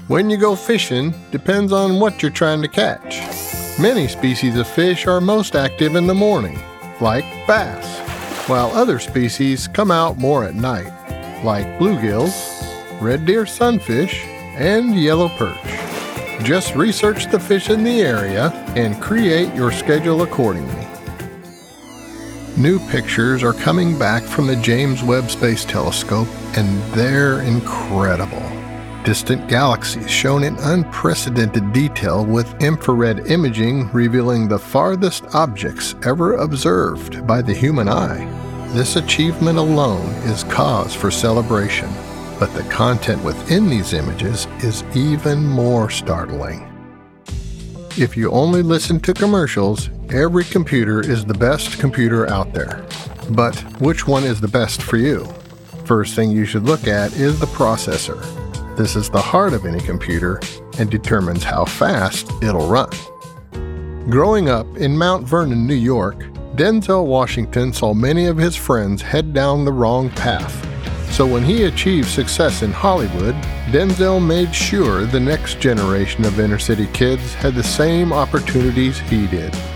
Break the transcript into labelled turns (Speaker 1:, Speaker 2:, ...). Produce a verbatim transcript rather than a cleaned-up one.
Speaker 1: When you go fishing depends on what you're trying to catch. Many species of fish are most active in the morning, like bass, while other species come out more at night, like bluegills, red deer sunfish, and yellow perch. Just research the fish in the area and create your schedule accordingly. New pictures are coming back from the James Webb Space Telescope, and they're incredible. Distant galaxies shown in unprecedented detail with infrared imaging revealing the farthest objects ever observed by the human eye. This achievement alone is cause for celebration, but the content within these images is even more startling. If you only listen to commercials, every computer is the best computer out there. But which one is the best for you? First thing you should look at is the processor. This is the heart of any computer and determines how fast it'll run. Growing up in Mount Vernon, New York, Denzel Washington saw many of his friends head down the wrong path. So when he achieved success in Hollywood, Denzel made sure the next generation of inner-city kids had the same opportunities he did.